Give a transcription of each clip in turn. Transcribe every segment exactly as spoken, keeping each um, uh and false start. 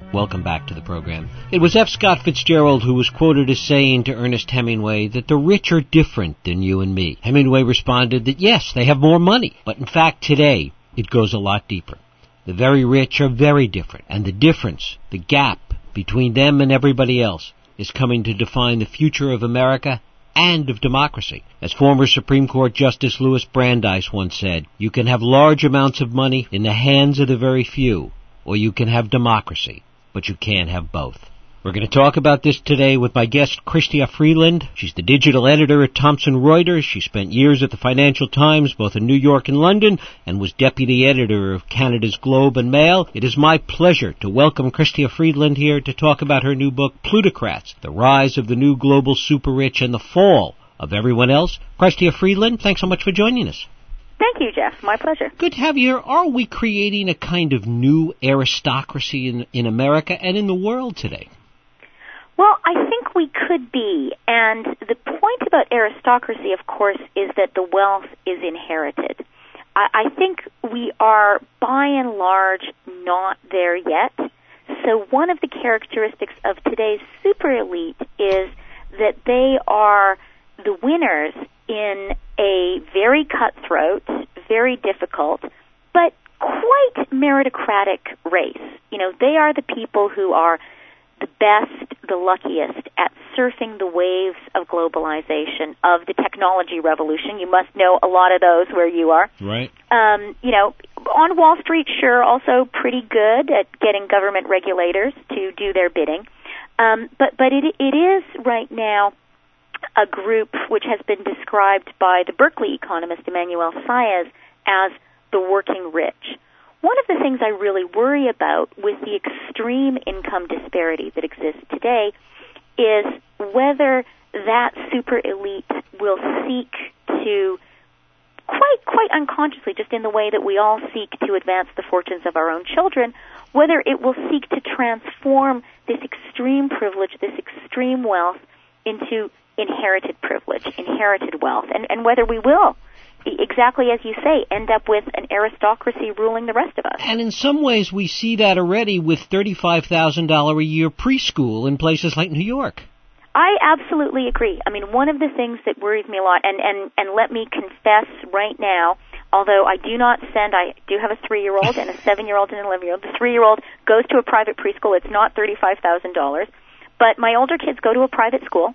Welcome back to the program. It was F. Scott Fitzgerald who was quoted as saying to Ernest Hemingway that the rich are different than you and me. Hemingway responded that yes, they have more money, but in fact today it goes a lot deeper. The very rich are very different, and the difference, the gap between them and everybody else, is coming to define the future of America and of democracy. As former Supreme Court Justice Louis Brandeis once said, you can have large amounts of money in the hands of the very few, or you can have democracy, but you can't have both. We're going to talk about this today with my guest, Chrystia Freeland. She's the digital editor at Thomson Reuters. She spent years at the Financial Times, both in New York and London, and was deputy editor of Canada's Globe and Mail. It is my pleasure to welcome Chrystia Freeland here to talk about her new book, Plutocrats, The Rise of the New Global Super-Rich and the Fall of Everyone Else. Chrystia Freeland, thanks so much for joining us. Thank you, Jeff. My pleasure. Good to have you here. Are we creating a kind of new aristocracy in, in America and in the world today? Well, I think we could be, and the point about aristocracy, of course, is that the wealth is inherited. I, I think we are, by and large, not there yet. So one of the characteristics of today's super elite is that they are the winners in a very cutthroat, very difficult, but quite meritocratic race. You know, they are the people who are the best, the luckiest at surfing the waves of globalization, of the technology revolution. You must know a lot of those where you are. Right. Um, you know, on Wall Street, sure, also pretty good at getting government regulators to do their bidding. Um, but but it it is right now a group which has been described by the Berkeley economist Emmanuel Saez as the working rich. One of the things I really worry about with the extreme income disparity that exists today is whether that super elite will seek to, quite quite unconsciously, just in the way that we all seek to advance the fortunes of our own children, whether it will seek to transform this extreme privilege, this extreme wealth, into inherited privilege, inherited wealth, and, and whether we will, exactly as you say, end up with an aristocracy ruling the rest of us. And in some ways we see that already with thirty-five thousand dollars a year preschool in places like New York. I absolutely agree. I mean, one of the things that worries me a lot, and, and, and let me confess right now, although I do not send, I do have a three-year-old and a seven-year-old and an eleven-year-old. The three-year-old goes to a private preschool. It's not thirty-five thousand dollars. But my older kids go to a private school.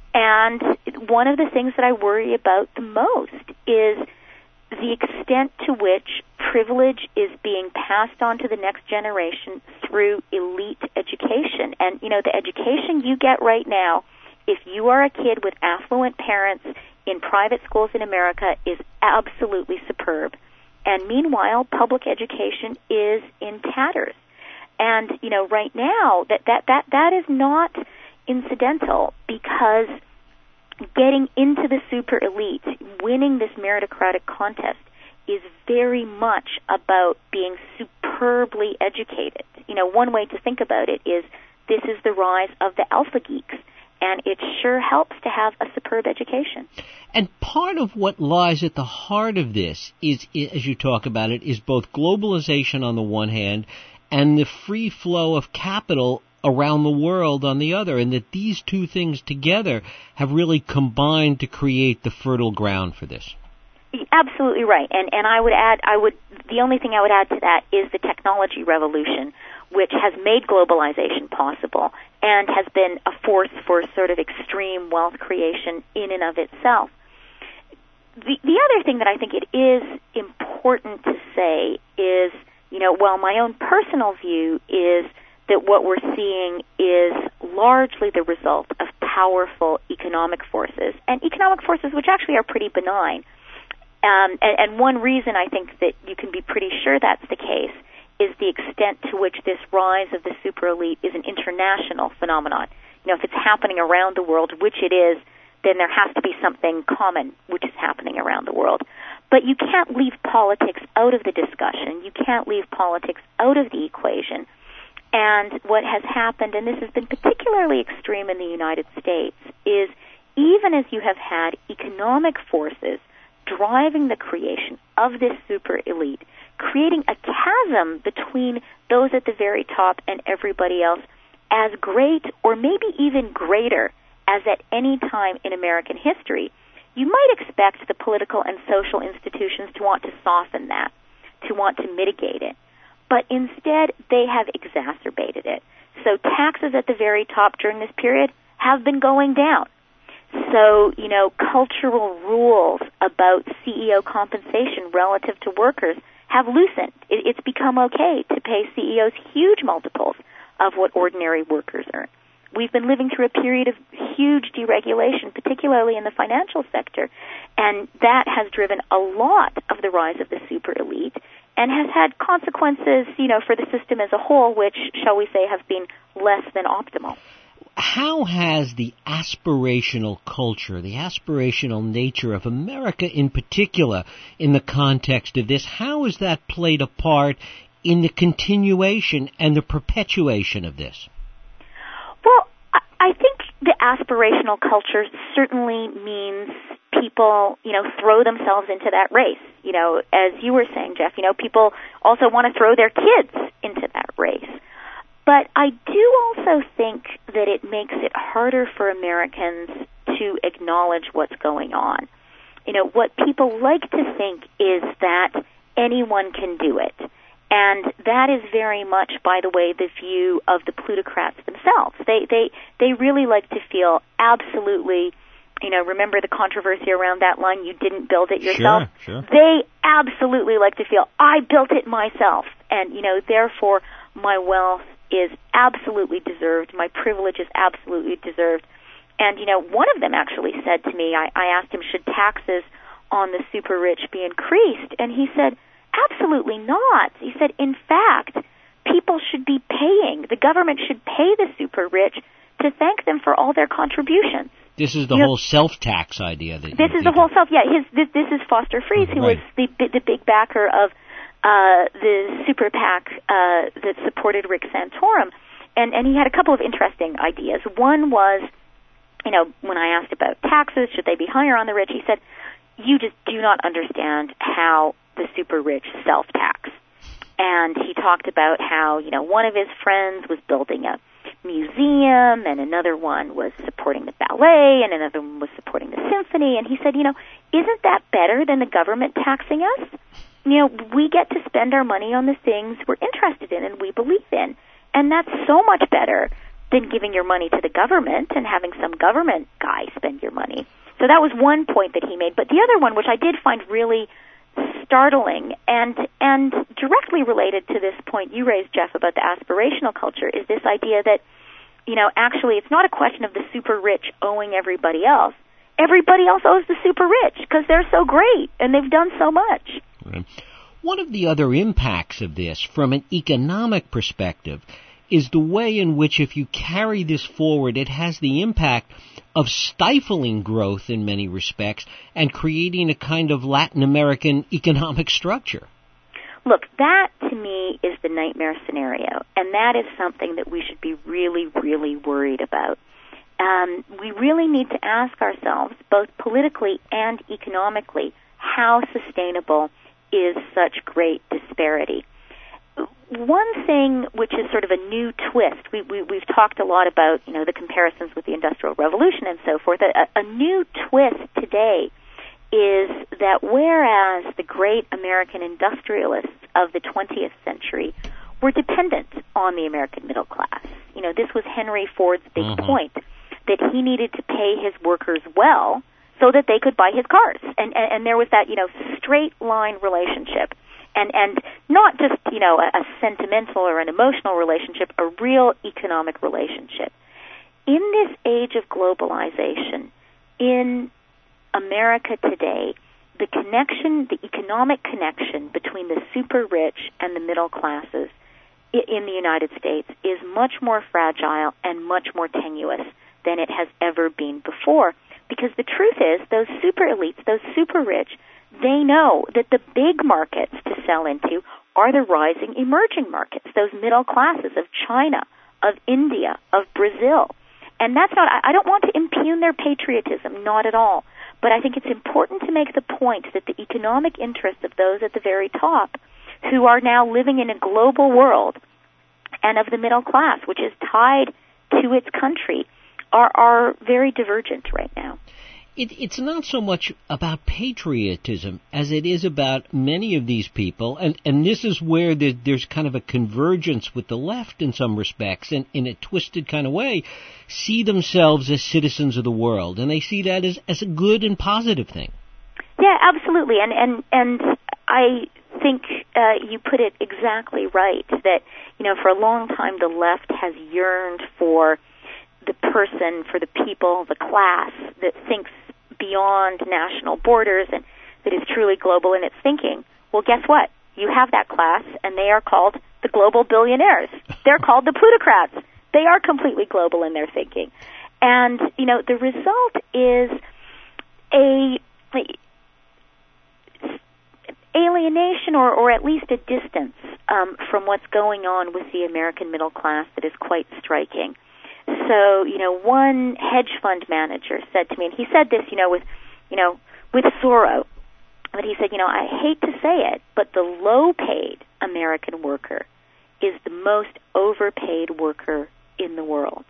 And one of the things that I worry about the most is the extent to which privilege is being passed on to the next generation through elite education. And, you know, the education you get right now, if you are a kid with affluent parents in private schools in America, is absolutely superb. And meanwhile, public education is in tatters. And, you know, right now, that, that, that, that is not incidental, because getting into the super elite, winning this meritocratic contest, is very much about being superbly educated. You know, one way to think about it is this is the rise of the alpha geeks, and it sure helps to have a superb education. And part of what lies at the heart of this is, as you talk about it, is both globalization on the one hand and the free flow of capital around the world on the other, and that these two things together have really combined to create the fertile ground for this. Absolutely right. And and I would add, I would the only thing I would add to that is the technology revolution, which has made globalization possible and has been a force for sort of extreme wealth creation in and of itself. The the other thing that I think it is important to say is, you know, while my own personal view is that what we're seeing is largely the result of powerful economic forces, and economic forces which actually are pretty benign. Um, and, and one reason I think that you can be pretty sure that's the case is the extent to which this rise of the super elite is an international phenomenon. You know, if it's happening around the world, which it is, then there has to be something common which is happening around the world. But you can't leave politics out of the discussion. You can't leave politics out of the equation. And what has happened, and this has been particularly extreme in the United States, is even as you have had economic forces driving the creation of this super elite, creating a chasm between those at the very top and everybody else as great or maybe even greater as at any time in American history, you might expect the political and social institutions to want to soften that, to want to mitigate it. But instead, they have exacerbated it. So taxes at the very top during this period have been going down. So, you know, cultural rules about C E O compensation relative to workers have loosened. It, it's become okay to pay C E Os huge multiples of what ordinary workers earn. We've been living through a period of huge deregulation, particularly in the financial sector, and that has driven a lot of the rise of the super elite and has had consequences, you know, for the system as a whole, which, shall we say, have been less than optimal. How has the aspirational culture, the aspirational nature of America in particular, in the context of this, how has that played a part in the continuation and the perpetuation of this? Well, I think the aspirational culture certainly means people, you know, throw themselves into that race. You know, as you were saying, Jeff, you know, people also want to throw their kids into that race. But I do also think that it makes it harder for Americans to acknowledge what's going on. You know, what people like to think is that anyone can do it. And that is very much, by the way, the view of the plutocrats themselves. They they they really like to feel absolutely, you know, remember the controversy around that line, you didn't build it yourself? Sure, sure. They absolutely like to feel, I built it myself. And, you know, therefore, my wealth is absolutely deserved. My privilege is absolutely deserved. And, you know, one of them actually said to me, I, I asked him, should taxes on the super rich be increased? And he said, absolutely not. He said, in fact, people should be paying. The government should pay the super rich to thank them for all their contributions. This is the you whole know, self-tax idea. That this is the whole self. Yeah, his, this, this is Foster Friess, who right. was the the big backer of uh, the super PAC uh, that supported Rick Santorum, and and he had a couple of interesting ideas. One was, you know, when I asked about taxes, should they be higher on the rich? He said, you just do not understand how the super rich self-tax. And he talked about how, you know, one of his friends was building a museum, and another one was supporting the ballet, and another one was supporting the symphony. And he said, you know, isn't that better than the government taxing us? You know, we get to spend our money on the things we're interested in and we believe in. And that's so much better than giving your money to the government and having some government guy spend your money. So that was one point that he made. But the other one, which I did find really startling and and directly related to this point you raised, Jeff, about the aspirational culture, is this idea that, you know, actually it's not a question of the super rich owing everybody else. Everybody else owes the super rich because they're so great and they've done so much. Right. One of the other impacts of this from an economic perspective is the way in which, if you carry this forward, it has the impact of stifling growth in many respects and creating a kind of Latin American economic structure. Look, that to me is the nightmare scenario, and that is something that we should be really, really worried about. Um, we really need to ask ourselves, both politically and economically, how sustainable is such great disparity. One thing which is sort of a new twist, we, we, we've talked a lot about, you know, the comparisons with the Industrial Revolution and so forth. A, a new twist today is that whereas the great American industrialists of the twentieth century were dependent on the American middle class, you know, this was Henry Ford's big mm-hmm. point, that he needed to pay his workers well so that they could buy his cars. And, and, and there was that, you know, straight line relationship. And and not just, you know, a, a sentimental or an emotional relationship, a real economic relationship. In this age of globalization, in America today, the connection, the economic connection between the super rich and the middle classes in the United States is much more fragile and much more tenuous than it has ever been before. Because the truth is, those super elites, those super rich, they know that the big markets to sell into are the rising emerging markets, those middle classes of China, of India, of Brazil. And that's not, I don't want to impugn their patriotism, not at all. But I think it's important to make the point that the economic interests of those at the very top, who are now living in a global world, and of the middle class, which is tied to its country, are, are very divergent right now. It, it's not so much about patriotism as it is about many of these people, and, and this is where there, there's kind of a convergence with the left in some respects, and in a twisted kind of way, see themselves as citizens of the world, and they see that as, as a good and positive thing. Yeah, absolutely, and and, and I think uh, you put it exactly right, that, you know, for a long time the left has yearned for the person, for the people, the class that thinks beyond national borders and that is truly global in its thinking. Well, guess what? You have that class, and they are called the global billionaires. They're called the plutocrats. They are completely global in their thinking. And, you know, the result is a, a alienation or, or at least a distance um, from what's going on with the American middle class that is quite striking. So, you know, one hedge fund manager said to me, and he said this, you know, with, you know, with sorrow, but he said, you know, I hate to say it, but the low-paid American worker is the most overpaid worker in the world.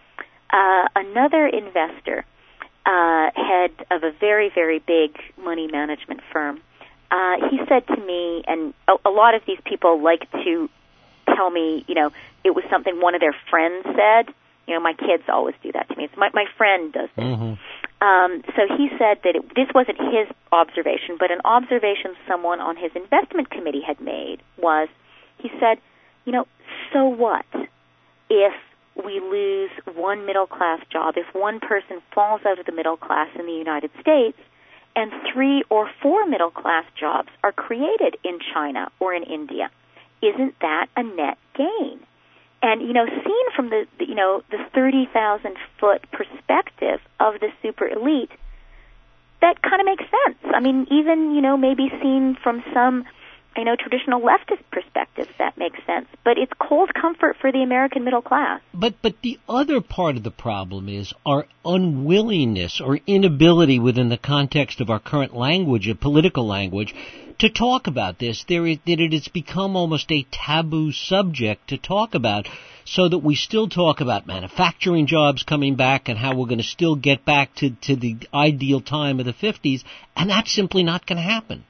Uh, another investor, uh, head of a very, very big money management firm, uh, he said to me, and a, a lot of these people like to tell me, you know, it was something one of their friends said. You know, my kids always do that to me. It's my, my friend does this. Mm-hmm. Um, so he said that it, this wasn't his observation, but an observation someone on his investment committee had made was, he said, you know, so what if we lose one middle-class job, if one person falls out of the middle class in the United States, and three or four middle-class jobs are created in China or in India? Isn't that a net gain? And, you know, seen from the, the you know, the thirty thousand foot perspective of the super elite, that kind of makes sense. I mean, even, you know, maybe seen from some, you know, traditional leftist perspectives, that makes sense. But it's cold comfort for the American middle class. But but the other part of the problem is our unwillingness or inability within the context of our current language, a political language, to talk about this. There is, that it has become almost a taboo subject to talk about, so that we still talk about manufacturing jobs coming back and how we're going to still get back to, to the ideal time of the fifties, and that's simply not going to happen.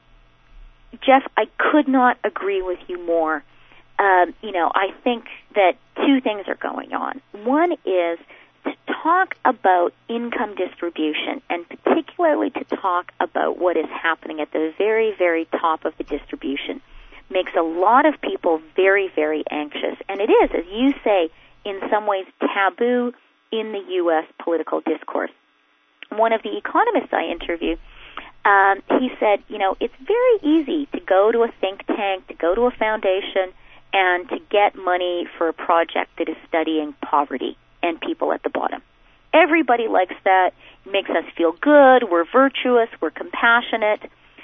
Jeff, I could not agree with you more. Um, you know, I think that two things are going on. One is to talk about income distribution, and particularly to talk about what is happening at the very, very top of the distribution, makes a lot of people very, very anxious. And it is, as you say, in some ways taboo in the U S political discourse. One of the economists I interviewed, um, he said, you know, it's very easy to go to a think tank, to go to a foundation, and to get money for a project that is studying poverty and people at the bottom. Everybody likes that. It makes us feel good. We're virtuous. We're compassionate.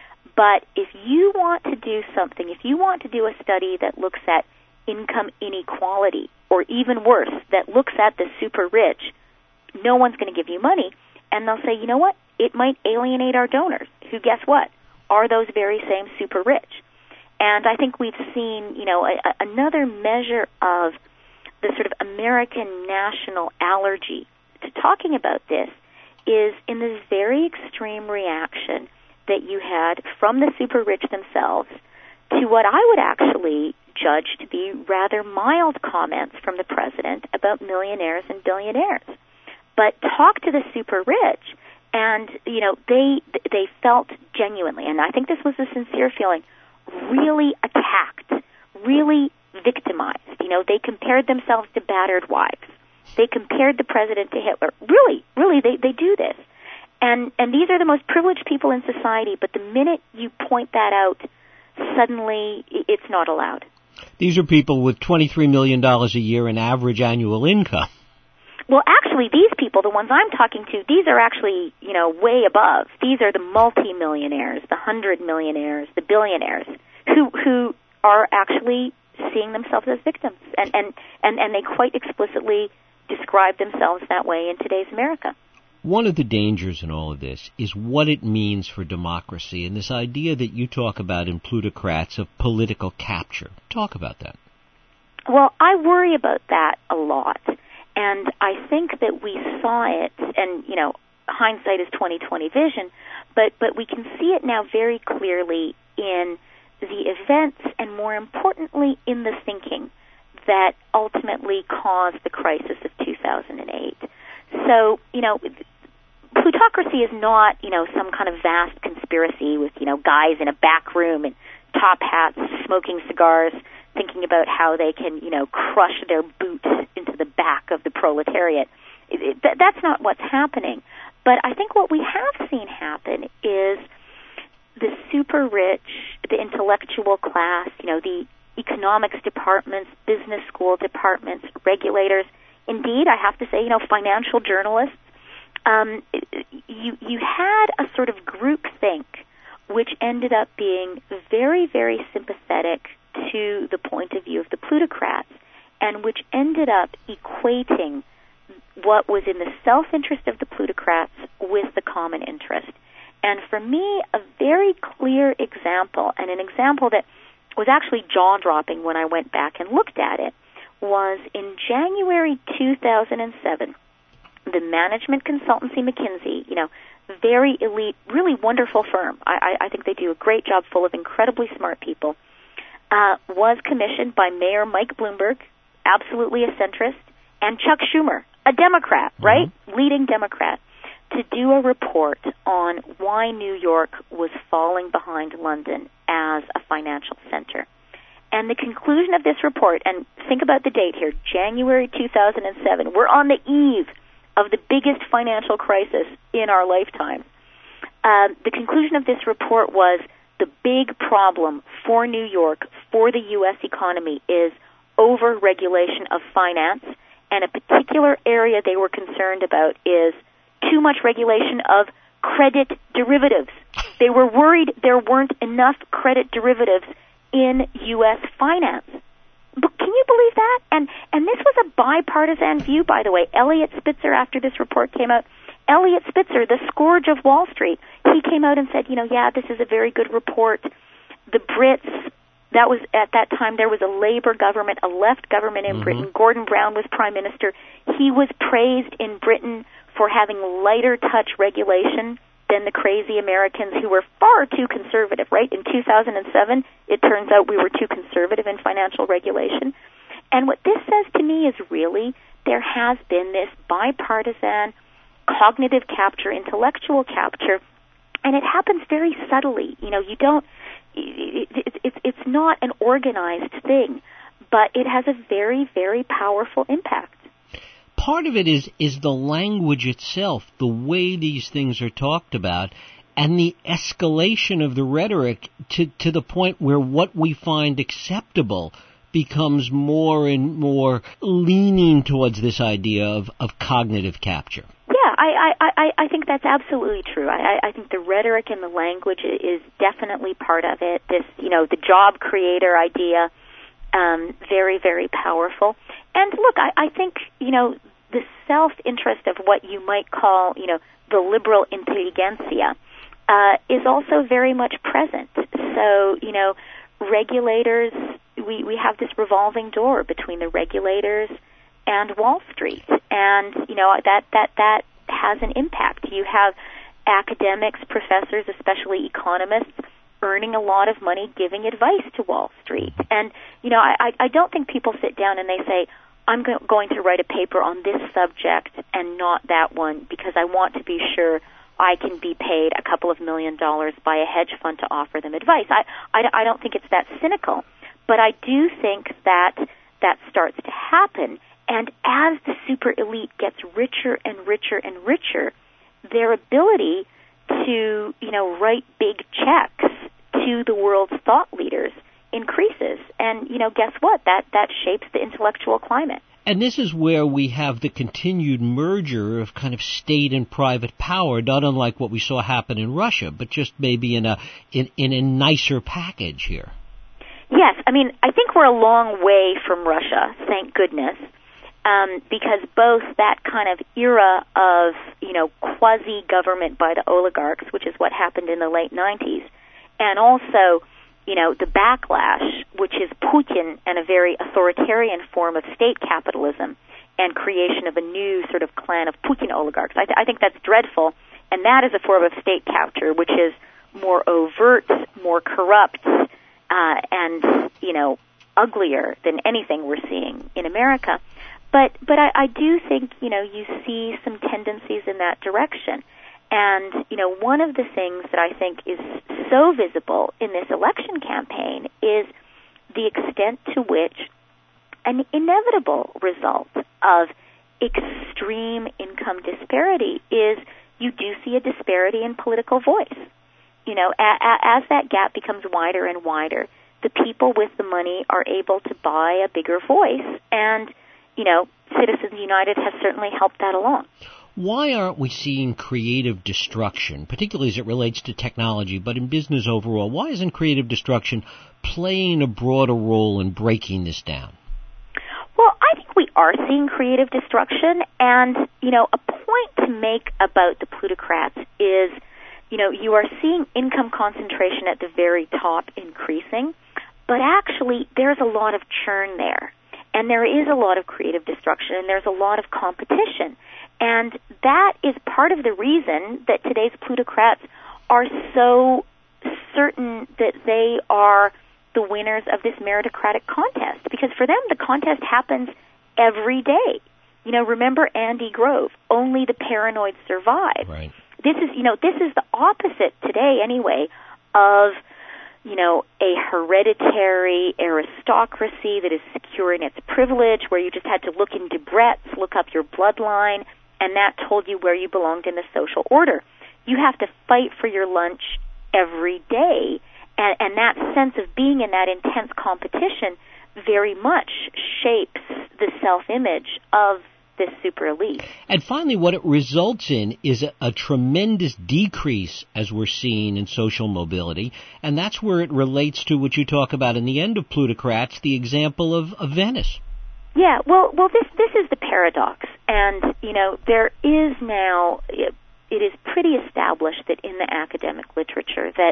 But if you want to do something, if you want to do a study that looks at income inequality, or even worse, that looks at the super rich, no one's going to give you money. And they'll say, you know what? It might alienate our donors, who, guess what, are those very same super rich. And I think we've seen, you know, a, a, another measure of the sort of American national allergy to talking about this is in this very extreme reaction that you had from the super rich themselves to what I would actually judge to be rather mild comments from the president about millionaires and billionaires. But talk to the super rich, and, you know, they they felt genuinely, and I think this was a sincere feeling, really attacked, really victimized. You know, they compared themselves to battered wives. They compared the president to Hitler. Really, really, they, they do this. And and these are the most privileged people in society, but the minute you point that out, suddenly it's not allowed. These are people with twenty-three million dollars a year in average annual income. Well, actually, these people, the ones I'm talking to, these are actually, you know, way above. These are the multi-millionaires, the hundred millionaires, the billionaires, who who are actually seeing themselves as victims, and, and, and, and they quite explicitly describe themselves that way in today's America. One of the dangers in all of this is what it means for democracy and this idea that you talk about in Plutocrats of political capture. Talk about that. Well, I worry about that a lot. And I think that we saw it, and, you know, hindsight is twenty twenty vision, but, but we can see it now very clearly in the events and, more importantly, in the thinking that ultimately caused the crisis of two thousand eight. So, you know, plutocracy is not, you know, some kind of vast conspiracy with, you know, guys in a back room in top hats smoking cigars thinking about how they can, you know, crush their boots into the back of the proletariat. It, it, th- that's not what's happening. But I think what we have seen happen is the super rich, the intellectual class, you know, the economics departments, business school departments, regulators, indeed, I have to say, you know, financial journalists, um, you, you had a sort of groupthink which ended up being very, very sympathetic to the point of view of the plutocrats, and which ended up equating what was in the self-interest of the plutocrats with the common interest. And for me, a very clear example, and an example that was actually jaw-dropping when I went back and looked at it, was in January two thousand seven, the management consultancy McKinsey, you know, very elite, really wonderful firm. I, I, I think they do a great job, full of incredibly smart people, uh, was commissioned by Mayor Mike Bloomberg, absolutely a centrist, and Chuck Schumer, a Democrat, right? Mm-hmm. Leading Democrat, to do a report on why New York was falling behind London as a financial center. And the conclusion of this report, and think about the date here, January two thousand seven, we're on the eve of the biggest financial crisis in our lifetime. Uh, the conclusion of this report was the big problem for New York, for the U S economy, is over-regulation of finance, and a particular area they were concerned about is too much regulation of credit derivatives. They were worried there weren't enough credit derivatives in U S finance. But can you believe that? And and this was a bipartisan view, by the way. Eliot Spitzer, after this report came out, Eliot Spitzer, the scourge of Wall Street, he came out and said, you know, yeah, this is a very good report. The Brits, that was, at that time, there was a Labour government, a left government in mm-hmm. Britain. Gordon Brown was prime minister. He was praised in Britain for having lighter touch regulation than the crazy Americans who were far too conservative, right? In two thousand seven, it turns out we were too conservative in financial regulation. And what this says to me is really there has been this bipartisan cognitive capture, intellectual capture, and it happens very subtly. You know, you don't, it, it, it, it's not an organized thing, but it has a very, very powerful impact. Part of it is is the language itself, the way these things are talked about, and the escalation of the rhetoric to, to the point where what we find acceptable becomes more and more leaning towards this idea of, of cognitive capture. Yeah, I, I, I, I think that's absolutely true. I, I think the rhetoric and the language is definitely part of it. This, you know, the job creator idea, um, very, very powerful. And look, I, I think, you know, the self-interest of what you might call, you know, the liberal intelligentsia uh, is also very much present. So, you know, regulators, we, we have this revolving door between the regulators and Wall Street. And, you know, that, that, that has an impact. You have academics, professors, especially economists, earning a lot of money giving advice to Wall Street. And, you know, I, I don't think people sit down and they say, I'm go- going to write a paper on this subject and not that one because I want to be sure I can be paid a couple of million dollars by a hedge fund to offer them advice. I, I, I don't think it's that cynical, but I do think that that starts to happen. And as the super elite gets richer and richer and richer, their ability to, you know, write big checks to the world's thought leaders increases. And, you know, guess what? That that shapes the intellectual climate. And this is where we have the continued merger of kind of state and private power, not unlike what we saw happen in Russia, but just maybe in a in, in a nicer package here. Yes, I mean, I think we're a long way from Russia, thank goodness. Um, because both that kind of era of, you know, quasi-government by the oligarchs, which is what happened in the late nineties, and also, you know, the backlash, which is Putin and a very authoritarian form of state capitalism and creation of a new sort of clan of Putin oligarchs. I, th- I think that's dreadful, and that is a form of state capture, which is more overt, more corrupt, uh, and, you know, uglier than anything we're seeing in America. But but I, I do think, you know, you see some tendencies in that direction. And, you know, one of the things that I think is so visible in this election campaign is the extent to which an inevitable result of extreme income disparity is you do see a disparity in political voice. You know, a, a, as that gap becomes wider and wider, the people with the money are able to buy a bigger voice, and you know, Citizens United has certainly helped that along. Why aren't we seeing creative destruction, particularly as it relates to technology, but in business overall? Why isn't creative destruction playing a broader role in breaking this down? Well, I think we are seeing creative destruction, and, you know, a point to make about the plutocrats is, you know, you are seeing income concentration at the very top increasing, but actually there's a lot of churn there. And there is a lot of creative destruction, and there's a lot of competition. And that is part of the reason that today's plutocrats are so certain that they are the winners of this meritocratic contest. Because for them, the contest happens every day. You know, remember Andy Grove, only the paranoid survive. Right. This is, you know, this is the opposite today, anyway, of you know, a hereditary aristocracy that is secure in its privilege, where you just had to look in Debrett's, look up your bloodline, and that told you where you belonged in the social order. You have to fight for your lunch every day, and, and that sense of being in that intense competition very much shapes the self-image of this super elite. And finally, what it results in is a, a tremendous decrease, as we're seeing, in social mobility, and that's where it relates to what you talk about in the end of Plutocrats, the example of, of Venice. Yeah, well, well, this this is the paradox, and you know there is now it, it is pretty established that in the academic literature that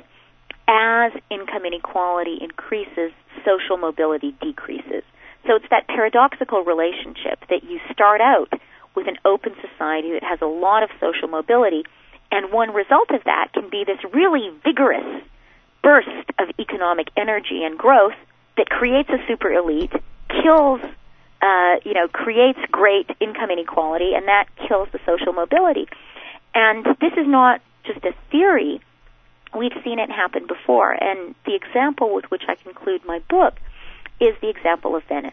as income inequality increases, social mobility decreases. So it's that paradoxical relationship that you start out with an open society that has a lot of social mobility, and one result of that can be this really vigorous burst of economic energy and growth that creates a super elite, kills, uh, you know, creates great income inequality, and that kills the social mobility. And this is not just a theory. We've seen it happen before, and the example with which I conclude my book is the example of Venice.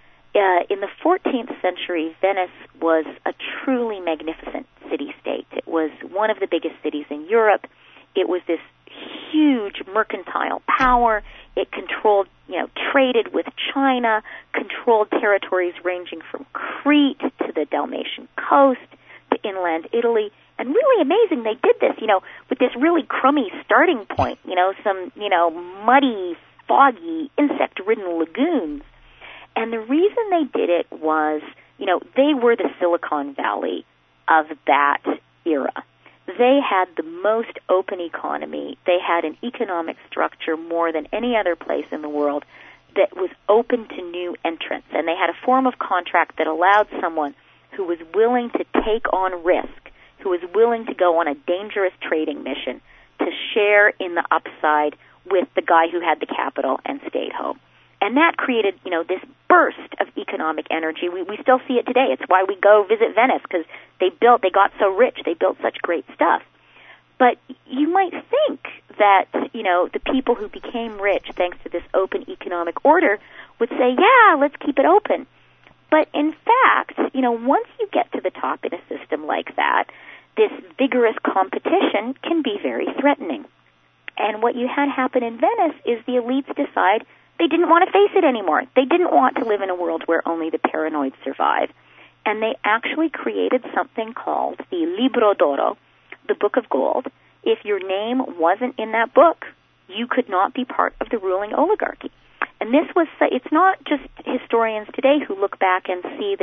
Uh, in the fourteenth century, Venice was a truly magnificent city-state. It was one of the biggest cities in Europe. It was this huge mercantile power. It controlled, you know, traded with China, controlled territories ranging from Crete to the Dalmatian coast to inland Italy. And really amazing, they did this, you know, with this really crummy starting point, you know, some, you know, muddy, foggy, insect-ridden lagoons. And the reason they did it was, you know, they were the Silicon Valley of that era. They had the most open economy. They had an economic structure more than any other place in the world that was open to new entrants. And they had a form of contract that allowed someone who was willing to take on risk, who was willing to go on a dangerous trading mission, to share in the upside with the guy who had the capital and stayed home. And that created, you know, this burst of economic energy. We we still see it today. It's why we go visit Venice, because they built, they got so rich, they built such great stuff. But you might think that, you know, the people who became rich thanks to this open economic order would say, yeah, let's keep it open. But in fact, you know, once you get to the top in a system like that, this vigorous competition can be very threatening. And what you had happen in Venice is the elites decide they didn't want to face it anymore. They didn't want to live in a world where only the paranoid survive. And they actually created something called the Libro d'Oro, the Book of Gold. If your name wasn't in that book, you could not be part of the ruling oligarchy. And this was, it's not just historians today who look back and see this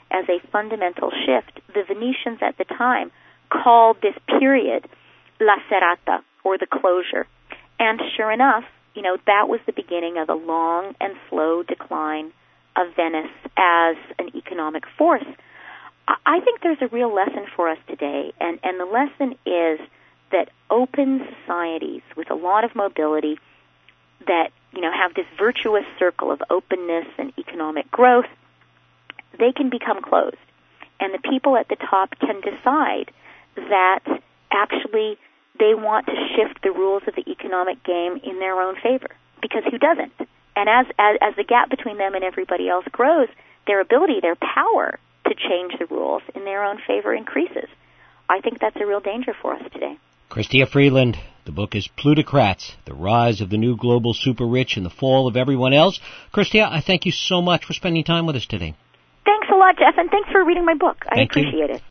as a fundamental shift. The Venetians at the time called this period La Serata, or the closure. And sure enough, you know, that was the beginning of a long and slow decline of Venice as an economic force. I think there's a real lesson for us today, and, and the lesson is that open societies with a lot of mobility that, you know, have this virtuous circle of openness and economic growth, they can become closed. And the people at the top can decide that actually they want to shift the rules of the economic game in their own favor, because who doesn't? And as, as, as the gap between them and everybody else grows, their ability, their power to change the rules in their own favor increases. I think that's a real danger for us today. Chrystia Freeland, the book is Plutocrats, The Rise of the New Global Super-Rich and the Fall of Everyone Else. Chrystia, I thank you so much for spending time with us today. Thanks a lot, Jeff, and thanks for reading my book. I Thank appreciate you. it.